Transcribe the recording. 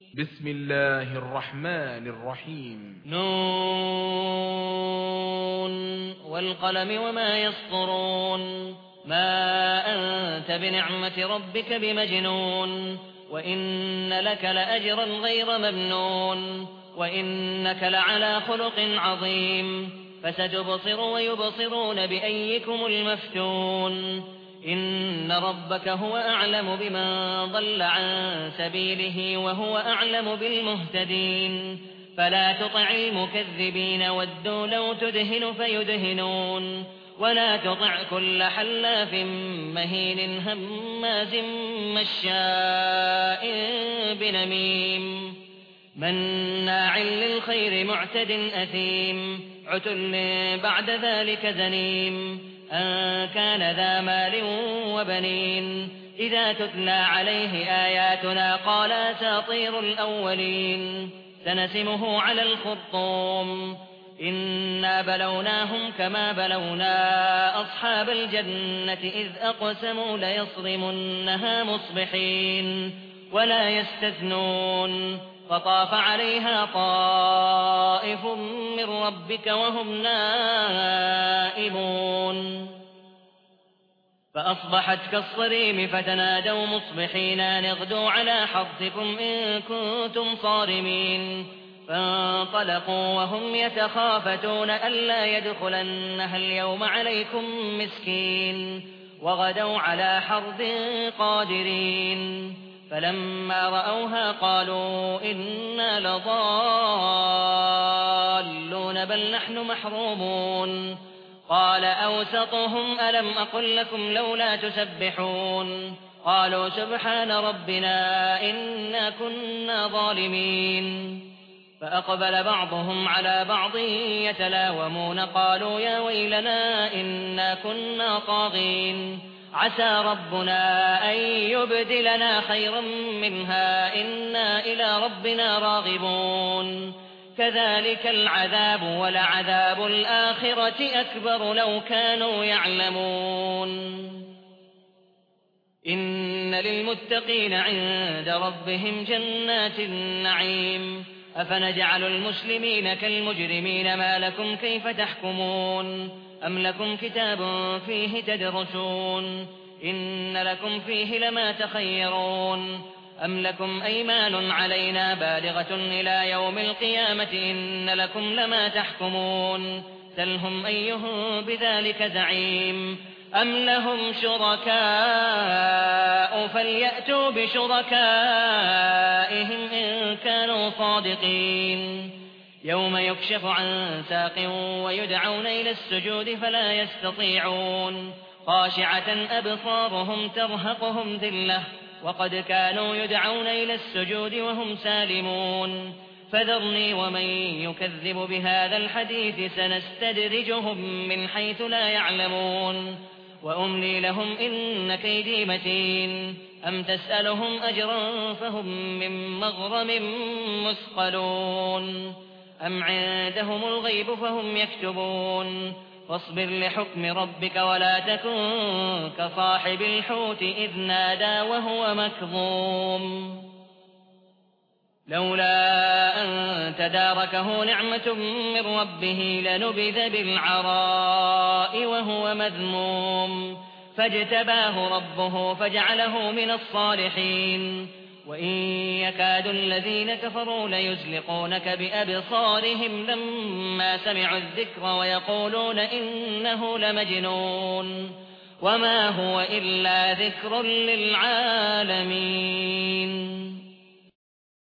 بسم الله الرحمن الرحيم. نون والقلم وما يسطرون ما أنت بنعمة ربك بمجنون وإن لك لأجرا غير ممنون وإنك لعلى خلق عظيم فستبصر ويبصرون بأيكم المفتون إن ربك هو أعلم بمن ضل عن سبيله وهو أعلم بالمهتدين فلا تطع المكذبين ودوا لو تدهن فيدهنون ولا تطع كل حلاف مهين هماز مشاء بنميم مناع للخير معتد أثيم عتل بعد ذلك زنيم أن كان ذا مال وبنين إذا تتلى عليه آياتنا قال أساطير الأولين سنسمه على الخرطوم إنا بلوناهم كما بلونا أصحاب الجنة إذ أقسموا ليصرمنها مصبحين ولا يستثنون فطاف عليها طائف من ربك وهم نائمون فأصبحت كالصريم فتنادوا مصبحين أن اغدوا على حرثكم إن كنتم صارمين فانطلقوا وهم يتخافتون ألا يدخلنها اليوم عليكم مسكين وغدوا على حرد قادرين فلما رأوها قالوا إنا لضالون بل نحن محرومون قال أوسطهم ألم أقل لكم لولا تسبحون قالوا سبحان ربنا إنا كنا ظالمين فأقبل بعضهم على بعض يتلاومون قالوا يا ويلنا إنا كنا طاغين عسى ربنا أن يبدلنا خيرا منها إنا إلى ربنا راغبون كذلك العذاب ولعذاب الآخرة أكبر لو كانوا يعلمون إن للمتقين عند ربهم جنات النعيم أفنجعل المسلمين كالمجرمين ما لكم كيف تحكمون أم لكم كتاب فيه تدرسون إن لكم فيه لما تخيرون أم لكم أيمان علينا بالغة إلى يوم القيامة إن لكم لما تحكمون سلهم أيهم بذلك زعيم أم لهم شركاء فليأتوا بشركائهم إن كانوا صادقين يوم يكشف عن ساق ويدعون إلى السجود فلا يستطيعون خاشعة أبصارهم ترهقهم ذلة وقد كانوا يدعون إلى السجود وهم سالمون فذرني ومن يكذب بهذا الحديث سنستدرجهم من حيث لا يعلمون وأملي لهم إن كيدي متين أم تسألهم أجرا فهم من مغرم مثقلون أم عندهم الغيب فهم يكتبون فاصبر لحكم ربك ولا تكن كصاحب الحوت إذ نادى وهو مكظوم لولا أن تداركه نعمة من ربه لنبذ بالعراء وهو مذموم فاجتباه ربه فجعله من الصالحين وإن يكاد الذين كفروا ليزلقونك بأبصارهم لما سمعوا الذكر ويقولون إنه لمجنون وما هو إلا ذكر للعالمين